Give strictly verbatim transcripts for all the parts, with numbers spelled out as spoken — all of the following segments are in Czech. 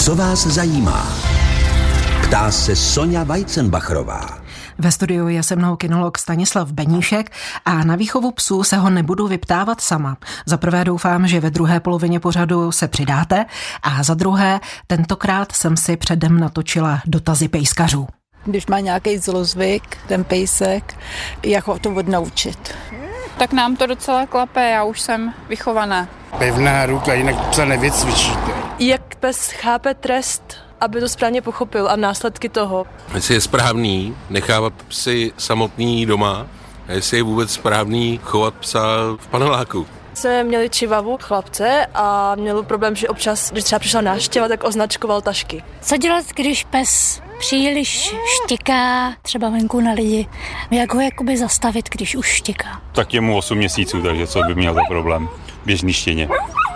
Co vás zajímá? Ptá se Sonja Weizenbachrová. Ve studiu je se mnou kinolog Stanislav Beníšek a na výchovu psů se ho nebudu vyptávat sama. Za prvé doufám, že ve druhé polovině pořadu se přidáte a za druhé tentokrát jsem si předem natočila dotazy pejskařů. Když má nějaký zlozvyk, ten pejsek, jak ho to odnaučit? Tak nám to docela klape, já už jsem vychovaná. Pevná ruka, jinak psa nevycvičíte. Jak pes chápe trest, aby to správně pochopil a následky toho? Jestli je správný nechávat psy samotný doma a jestli je vůbec správný chovat psa v paneláku. Jsme měli čivavu chlapce a měl problém, že občas, když třeba přišla návštěva, tak označkoval tašky. Co dělat, když pes příliš štěká třeba venku na lidi? Jak ho jakoby zastavit, když už štěká? Tak je mu osm měsíců, takže co by měl za problém? Běžný štěně.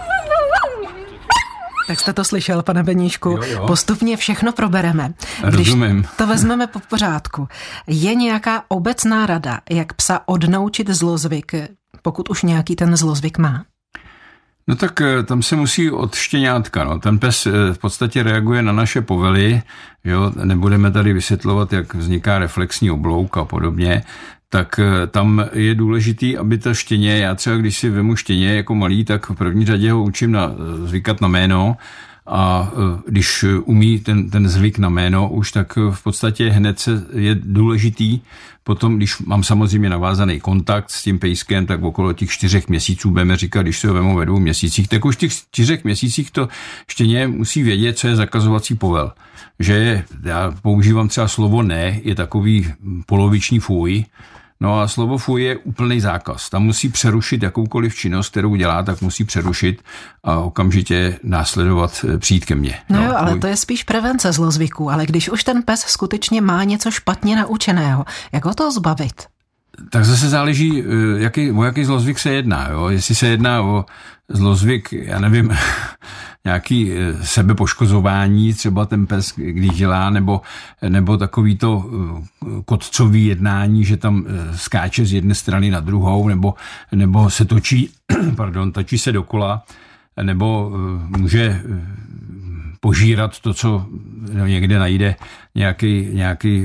Tak jste to slyšel, pane Beníšku. Jo, jo. Postupně všechno probereme. Rozumím. Když to vezmeme po pořádku. Je nějaká obecná rada, jak psa odnaučit zlozvyk, pokud už nějaký ten zlozvyk má? No tak tam se musí od štěňátka. No. Ten pes v podstatě reaguje na naše povely. Jo? Nebudeme tady vysvětlovat, jak vzniká reflexní oblouk a podobně. Tak tam je důležitý, aby ta štěně, já třeba když si vemu štěně jako malý, tak v první řadě ho učím na, zvykat na jméno a když umí ten, ten zvyk na jméno už, tak v podstatě hned se je důležitý. Potom, když mám samozřejmě navázaný kontakt s tím pejskem, tak okolo těch čtyřech měsíců budeme říkat, když se ho vemu ve dvou měsících, tak už v těch čtyřech měsících to štěně musí vědět, co je zakazovací povel. Že je, já používám třeba slovo ne, je takový poloviční fuj. No a slovo fuj je úplný zákaz. Tam musí přerušit jakoukoliv činnost, kterou dělá, tak musí přerušit a okamžitě následovat, přijít ke mně. No, no jo, ale fuj. To je spíš prevence zlozvyků, ale když už ten pes skutečně má něco špatně naučeného, jak ho to zbavit? Tak zase záleží, jaký, o jaký zlozvyk se jedná. Jo? Jestli se jedná o zlozvyk, já nevím, nějaký sebepoškozování, třeba ten pes, když dělá, nebo, nebo takový to kotcový jednání, že tam skáče z jedné strany na druhou, nebo, nebo se točí, pardon, točí se dokola, nebo může požírat to, co někde najde nějaký, nějaký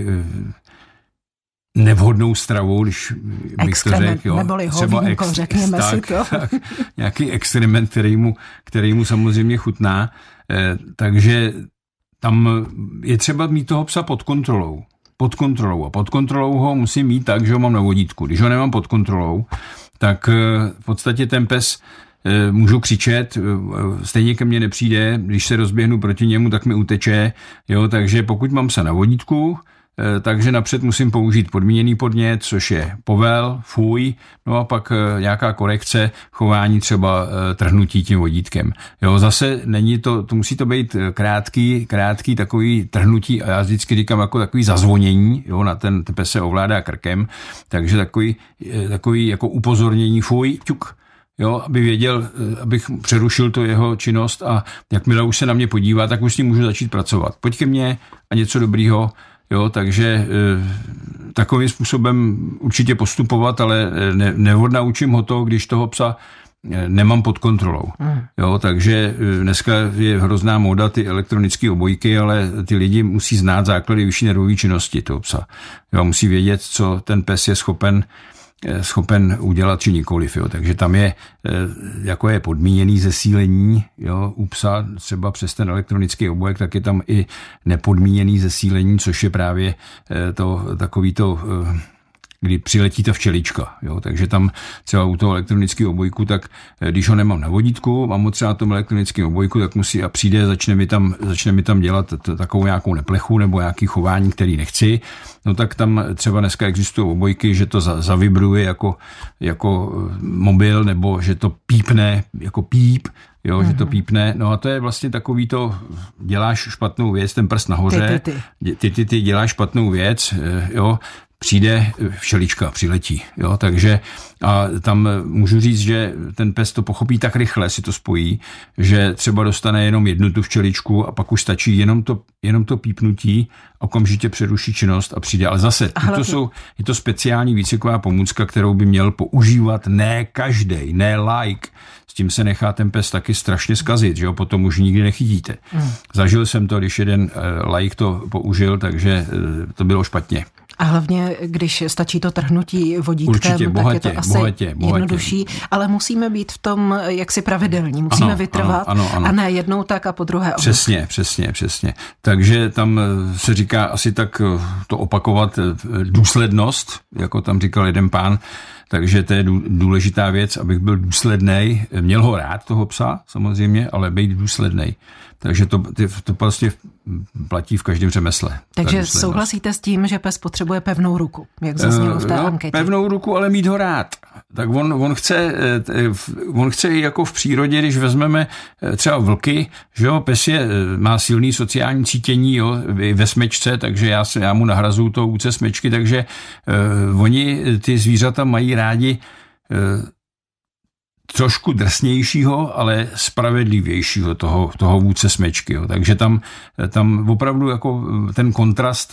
nevhodnou stravu, když bych to řekl, jo. Neboli hovínko, ex, řekněme tak, si to. Tak, nějaký experiment, který mu, který mu samozřejmě chutná. Eh, takže tam je třeba mít toho psa pod kontrolou. Pod kontrolou. A pod kontrolou ho musím mít tak, že ho mám na vodítku. Když ho nemám pod kontrolou, tak eh, v podstatě ten pes eh, můžu křičet, eh, stejně ke mně nepřijde, když se rozběhnu proti němu, tak mi uteče. Jo, takže pokud mám psa na vodítku, takže napřed musím použít podmíněný podnět, což je povel, fuj, no a pak nějaká korekce chování, třeba trhnutí tím vodítkem. Jo, zase není to, to musí to být krátký, krátký takový trhnutí a já vždycky říkám jako takový zazvonění, jo, na ten, ten pes se ovládá krkem, takže takový, takový jako upozornění, fuj, ťuk, jo, aby věděl, abych přerušil to jeho činnost a jakmile už se na mě podívá, tak už s tím můžu začít pracovat. Pojď ke mně a něco dobrýho. Jo, takže e, takovým způsobem určitě postupovat, ale ne, neodnaučím ho to, když toho psa e, nemám pod kontrolou. Mm. Jo, takže e, dneska je hrozná móda ty elektronické obojky, ale ty lidi musí znát základy vyšší nervové činnosti toho psa. Jo, musí vědět, co ten pes je schopen schopen udělat či nikoliv. Jo. Takže tam je, jako je podmíněný zesílení, jo, u psa třeba přes ten elektronický obojek, tak je tam i nepodmíněný zesílení, což je právě to takový to, kdy přiletí ta včelička. Jo. Takže tam třeba u toho elektronického obojku, tak když ho nemám na vodítku, mám ho třeba na tom elektronickém obojku, tak musí a přijde, začne mi tam, začne mi tam dělat t- takovou nějakou neplechu nebo nějaký chování, který nechci, no tak tam třeba dneska existují obojky, že to za- zavibruje jako, jako mobil, nebo že to pípne jako píp, jo, mm-hmm. že to pípne, no a to je vlastně takový to, děláš špatnou věc, ten prst nahoře, ty, ty, ty. Ty, ty, ty děláš špatnou věc, jo, přijde včelička, přiletí. Jo? Takže a tam můžu říct, že ten pes to pochopí tak rychle, si to spojí, že třeba dostane jenom jednu tu včeličku a pak už stačí jenom to, jenom to pípnutí, okamžitě přeruší činnost a přijde. Ale zase, to jsou, je to speciální výcviková pomůcka, kterou by měl používat ne každej, ne like, tím se nechá ten pes taky strašně zkazit, že jo, potom už nikdy nechytíte. Hmm. Zažil jsem to, když jeden laik to použil, takže to bylo špatně. A hlavně, když stačí to trhnutí vodítkem, určitě, bohatě, tak je to asi bohatě, bohatě. jednodušší, ale musíme být v tom jaksi pravidelní, musíme ano, vytrvat ano, ano, ano. a ne jednou tak a po druhé ono. Přesně, přesně, přesně. Takže tam se říká asi tak to opakovat důslednost, jako tam říkal jeden pán, takže to je důležitá věc, abych byl důslednej, měl ho rád toho psa samozřejmě, ale být důslednej. Takže to, to prostě platí v každém řemesle. Takže souhlasíte s tím, že pes potřebuje pevnou ruku, jak zaznělo v té no, anketě? Pevnou ruku, ale mít ho rád. Tak on, on, chce, on chce jako v přírodě, když vezmeme třeba vlky, že jo, pes je, má silný sociální cítění, jo, ve smečce, takže já, se, já mu nahrazuju to úce smečky, takže uh, oni, ty zvířata mají rádi uh, trošku drsnějšího, ale spravedlivějšího toho, toho vůdce smečky. Jo. Takže tam, tam opravdu jako ten kontrast,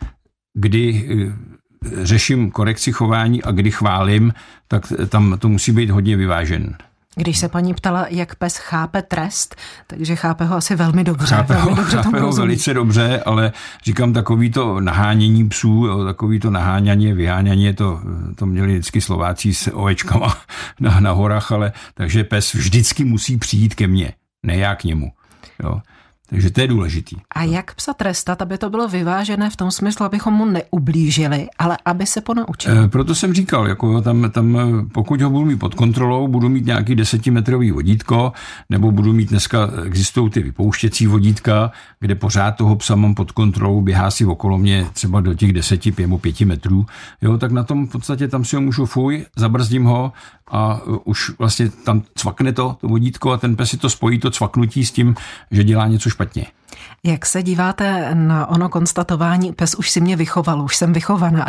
kdy řeším korekci chování a kdy chválím, tak tam to musí být hodně vyvážen. Když se paní ptala, jak pes chápe trest, takže chápe ho asi velmi dobře. Chápe velmi ho, dobře chápe ho velice dobře, ale říkám, takový to nahánění psů, jo, takový to naháňaně, vyháňaně, to, to měli vždycky Slováci s ovečkama na, na horách, ale takže pes vždycky musí přijít ke mně, ne já k němu. Jo. Takže to je důležitý. A jak psa trestat, aby to bylo vyvážené v tom smyslu, abychom mu neublížili, ale aby se ponaučil? E, proto jsem říkal, jako tam, tam, pokud ho budu mít pod kontrolou, budu mít nějaký desetimetrový vodítko, nebo budu mít dneska, existují ty vypouštěcí vodítka, kde pořád toho psa mám pod kontrolou, běhá si okolo mě třeba do těch deseti nebo pěti metrů, jo, tak na tom v podstatě tam si ho můžu fuj, zabrzdím ho a už vlastně tam cvakne to, to vodítko a ten pes si to spojí, to cvaknutí s tím, že dělá něco špatně. Jak se díváte na ono konstatování, pes už si mě vychoval, už jsem vychovaná?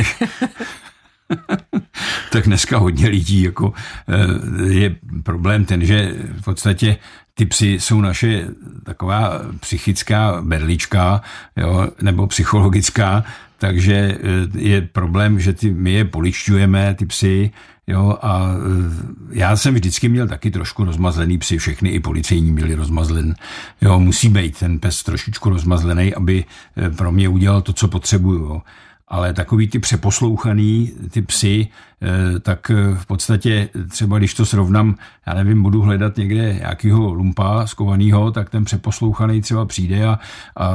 Tak dneska hodně lidí, jako je problém ten, že v podstatě ty psy jsou naše taková psychická berlička, jo, nebo psychologická, takže je problém, že ty, my je poličťujeme, ty psy, jo, a já jsem vždycky měl taky trošku rozmazlený psy, všechny i policejní měli rozmazlen. Jo, musí být ten pes trošičku rozmazlený, aby pro mě udělal to, co potřebuju, jo. Ale takový ty přeposlouchaný, ty psy, tak v podstatě třeba když to srovnám, já nevím, budu hledat někde nějakýho lumpa skovanýho, tak ten přeposlouchaný třeba přijde a, a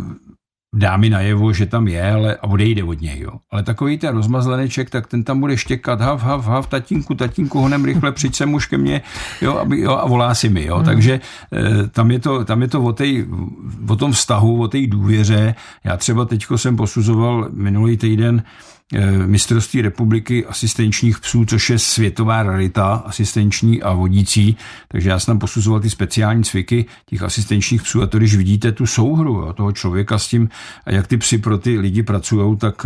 dá mi najevo, že tam je, ale a odejde od něj, jo. Ale takový ten rozmazleneček, tak ten tam bude štěkat, hav, hav, hav, tatínku, tatínku, honem rychle, přijď sem už ke mně, jo, aby, jo, a volá si mi, jo. Hmm. Takže e, tam je to, tam je to o, tej, o tom vztahu, o té důvěře. Já třeba teďko jsem posuzoval minulý týden mistrovství republiky asistenčních psů, což je světová rarita, asistenční a vodící, takže já jsem tam posuzoval ty speciální cviky těch asistenčních psů a to, když vidíte tu souhru, jo, toho člověka s tím, a jak ty psy pro ty lidi pracujou, tak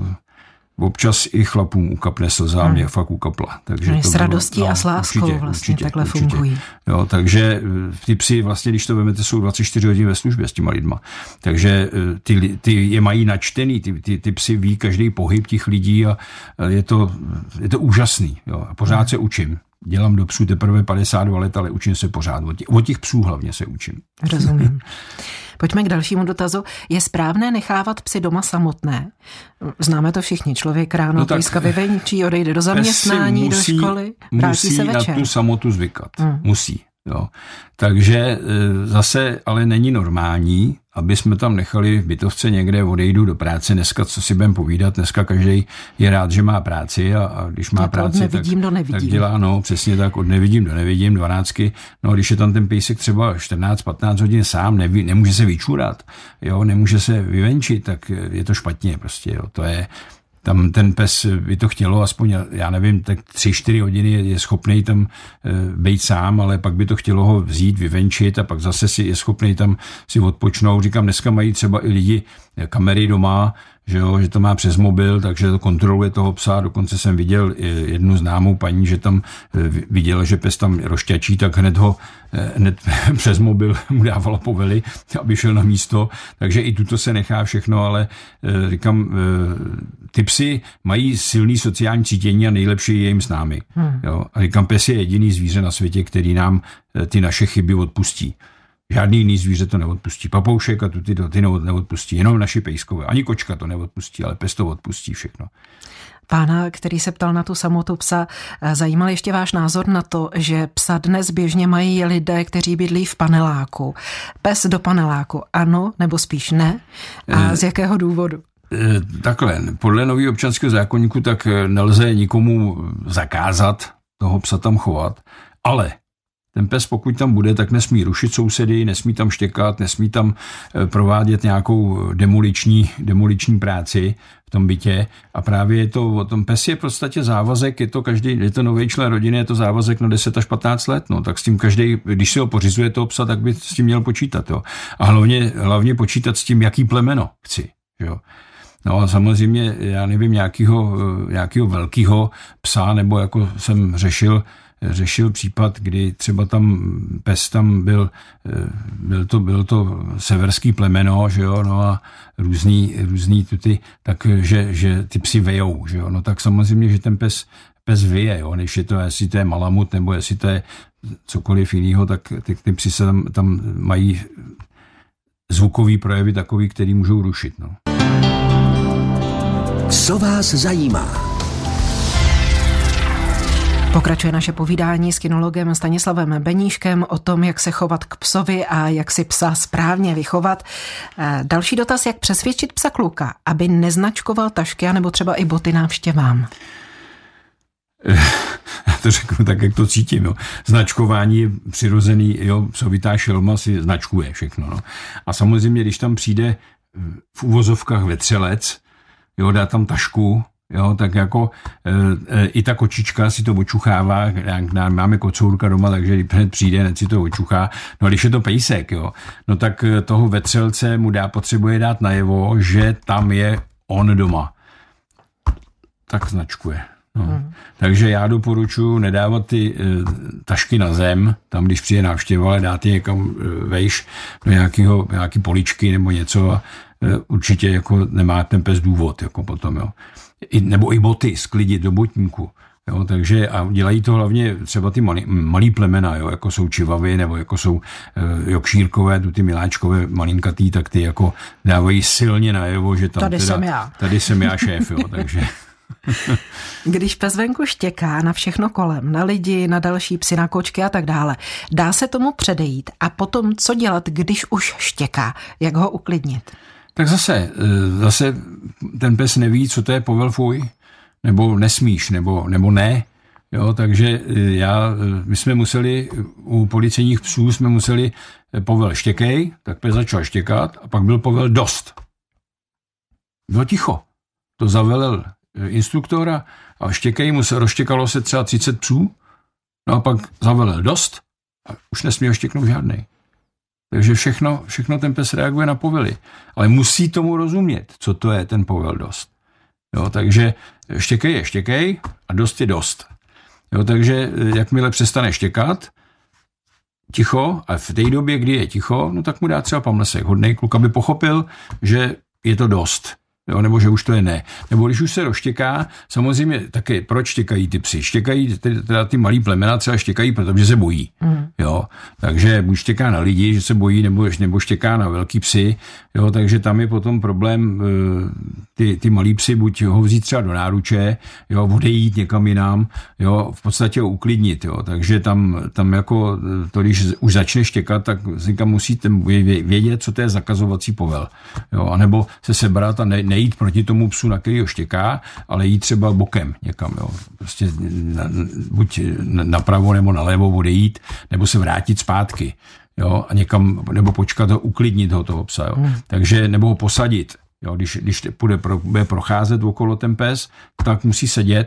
občas i chlapům ukapne slza, hmm. mě fakt ukapla. Takže s radostí no, a s láskou určitě, vlastně určitě, takhle určitě. fungují. Jo, takže ty psy vlastně, když to vemete, jsou dvacet čtyři hodin ve službě s těma lidma. Takže ty, ty je mají načtený, ty, ty, ty psy ví každý pohyb těch lidí a je to, je to úžasný. Jo, a pořád hmm. se učím. Dělám do psů teprve padesát dva let, ale učím se pořád. Od těch, od těch psů hlavně se učím. Rozumím. Pojďme k dalšímu dotazu. Je správné nechávat psy doma samotné? Známe to všichni. Člověk ráno no pejska vyvenčí, odejde do zaměstnání, musí, do školy, vrátí se večer. Musí na tu samotu zvykat. Hmm. Musí. Jo. Takže zase ale není normální, aby jsme tam nechali v bytovce někde, odejdu do práce, dneska co si budeme povídat, dneska každý je rád, že má práci a, a když má tak práci, tak, do tak dělá, no přesně tak, od nevidím do nevidím, dvanáctky, no když je tam ten pejsek třeba čtrnáct patnáct hodin sám, neví, nemůže se vyčurat, jo, nemůže se vyvenčit, tak je to špatně prostě, jo, to je. Tam ten pes by to chtělo, aspoň, já nevím, tak tři, čtyři hodiny je schopný tam být sám, ale pak by to chtělo ho vzít, vyvenčit a pak zase si je schopný tam si odpočnout. Říkám, dneska mají třeba i lidi kamery doma, že, jo, že to má přes mobil, takže to kontroluje toho psa. Dokonce jsem viděl jednu známou paní, že tam viděla, že pes tam rozšťačí, tak hned ho hned přes mobil mu dávala povely, aby šel na místo. Takže i tuto se nechá všechno, ale říkám, ty psy mají silný sociální cítění a nejlepší je jim s námi. Hmm. Jo. A říkám, pes je jediný zvíře na světě, který nám ty naše chyby odpustí. Žádný jiný zvíře to neodpustí. Papoušek a tu ty, ty neodpustí. Jenom naši pejskové. Ani kočka to neodpustí, ale pes to odpustí všechno. Pána, který se ptal na tu samotu psa, zajímal ještě váš názor na to, že psa dnes běžně mají lidé, kteří bydlí v paneláku. Pes do paneláku ano, nebo spíš ne? A z jakého důvodu? Takhle, podle nového občanského zákoníku tak nelze nikomu zakázat toho psa tam chovat, ale ten pes, pokud tam bude, tak nesmí rušit sousedy, nesmí tam štěkat, nesmí tam provádět nějakou demoliční, demoliční práci v tom bytě. A právě je to o tom, pes je v podstatě závazek, je to každý, je to nový člen rodiny, je to závazek na deset až patnáct let, no, tak s tím každý, když si ho pořizuje toho psa, tak by s tím měl počítat, jo. A hlavně, hlavně počítat s tím, jaký plemeno chci, jo. No a samozřejmě, já nevím, nějakýho, nějakýho velkýho psa, nebo jako jsem řešil, řešil případ, kdy třeba tam pes tam byl, byl to, byl to severský plemeno, že jo, no a různý, různý tuty, takže že ty psi vejou, že jo, no tak samozřejmě, že ten pes, pes vyje, jo, než je to, jestli to je malamut, nebo jestli to je cokoliv jiného, tak ty, ty psi se tam, tam mají zvukový projevy takový, který můžou rušit, no. Co vás zajímá? Pokračuje naše povídání s kinologem Stanislavem Beníškem o tom, jak se chovat k psovi a jak si psa správně vychovat. Další dotaz, jak přesvědčit psa kluka, aby neznačkoval tašky a nebo třeba i boty návštěvám. Já to řeknu tak, jak to cítím. Jo. Značkování je přirozený, jo, psovitá šelma si značkuje všechno. No. A samozřejmě, když tam přijde v uvozovkách vetřelec, jo, dá tam tašku, jo, tak jako e, e, i ta kočička si to očuchává, máme kocourka doma, takže hned přijde, hned si to očuchá. No a když je to pejsek, jo, no tak toho vetřelce mu dá, potřebuje dát najevo, že tam je on doma. Tak značkuje. No. Hmm. Takže já doporučuji nedávat ty e, tašky na zem, tam když přijde návštěva, ale dát je někam e, vejš do nějakého, nějaký poličky nebo něco a e, určitě jako nemá ten pes důvod jako potom, jo. I, nebo i boty sklidit do botníku. Jo, takže a dělají to hlavně třeba ty malý, malý plemena, jo, jako jsou čivavy nebo jako jsou e, jokšírkové, tu ty miláčkové malinkatý, tak ty jako dávají silně najevo, že tam tady teda, jsem já. Tady jsem já šéf, jo, takže... Když pes venku štěká na všechno kolem, na lidi, na další psy, na kočky a tak dále, dá se tomu předejít a potom co dělat, když už štěká, jak ho uklidnit? Tak zase, zase ten pes neví, co to je povel fuj, nebo nesmíš, nebo, nebo ne. Jo, takže já, my jsme museli, u policejních psů jsme museli povel štěkej, tak pes začal štěkat a pak byl povel dost. Bylo ticho. To zavelel instruktora a štěkej mu se, rozštěkalo se třeba třicet psů, no a pak zavelel dost a už nesměl štěknout žádnej. Takže všechno, všechno ten pes reaguje na povely. Ale musí tomu rozumět, co to je ten povel dost. Jo, takže štěkej je štěkej a dost je dost. Jo, takže jakmile přestane štěkat, ticho, a v té době, kdy je ticho, no tak mu dá třeba pamlesek. Hodnej kluk, aby pochopil, že je to dost. Jo, nebo že už to je ne. Nebo když už se rozštěká, samozřejmě taky, proč štěkají ty psy? Štěkají, teda ty malý plemena třeba štěkají, protože se bojí. Mm. Jo, takže buď štěká na lidi, že se bojí, nebo, nebo štěká na velký psy. Jo, takže tam je potom problém, ty, ty malý psy, buď ho vzít třeba do náruče, jo, odejít někam jinam, jo, v podstatě ho uklidnit. Jo, takže tam, tam jako to, když už začne štěkat, tak musíte vědět, co to je zakazovací povel. Jo, anebo se sebrat a ne, ne jít proti tomu psu, na který ho štěká, ale jít třeba bokem někam, jo. Prostě na, buď napravo nebo nalevo odejít, nebo se vrátit zpátky, jo, a někam, nebo počkat ho, uklidnit ho toho psa, jo. Hmm. Takže, nebo ho posadit, jo, když, když bude, pro, bude procházet okolo ten pes, tak musí sedět,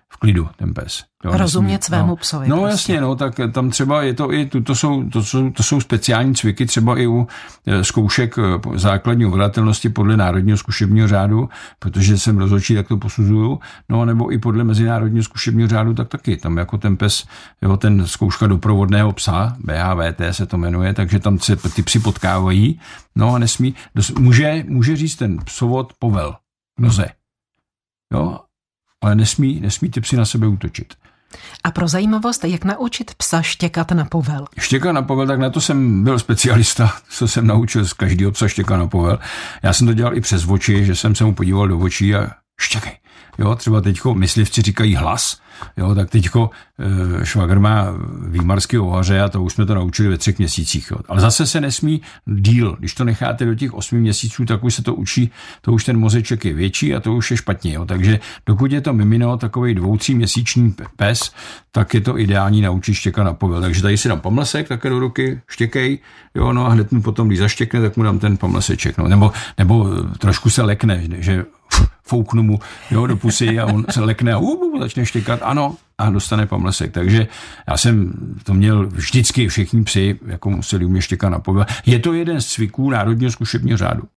v klidu ten pes. Jo, rozumět nesmí, svému no. psovi. No prostě. Jasně, no, tak tam třeba je to i, to, jsou, to, jsou, to jsou speciální cviky, třeba i u zkoušek základní ovladatelnosti podle Národního zkušebního řádu, protože jsem rozhodčí, tak to posuzuju, no nebo i podle Mezinárodního zkušebního řádu, tak taky. Tam jako ten pes, jo, ten zkouška doprovodného psa, B H V T se to jmenuje, takže tam se ty psi potkávají, no a nesmí, může, může říct ten psovod povel k noze, jo, ale nesmí, nesmí ty psi na sebe útočit. A pro zajímavost, jak naučit psa štěkat na povel? Štěkat na povel, tak na to jsem byl specialista, co jsem naučil z každého psa štěkat na povel. Já jsem to dělal i přes oči, že jsem se mu podíval do očí a štěkej. Jo, třeba teďko myslivci říkají hlas, jo, tak teďko e, švagr má výmarský ohaře a to už jsme to naučili ve třech měsících. Jo. Ale zase se nesmí díl. Když to necháte do těch osmi měsíců, tak už se to učí, to už ten mozeček je větší a to už je špatně. Jo. Takže dokud je to mimino, takovej dvou, tří měsíční pes, tak je to ideální naučit štěkat na povel. Takže tady si dám pamlsek také do ruky, štěkej, jo, no a hned mu potom, když zaštěkne, tak mu dám ten pamlseček. No. Nebo, nebo trošku se lekne, že fouknu mu, jo, do pusy a on se lekne a uh, začne štěkat, ano, a dostane pamlsek. Takže já jsem to měl vždycky, všichni psi, jako museli umět štěkat na povel. Je to jeden z cviků Národního zkušebního řádu.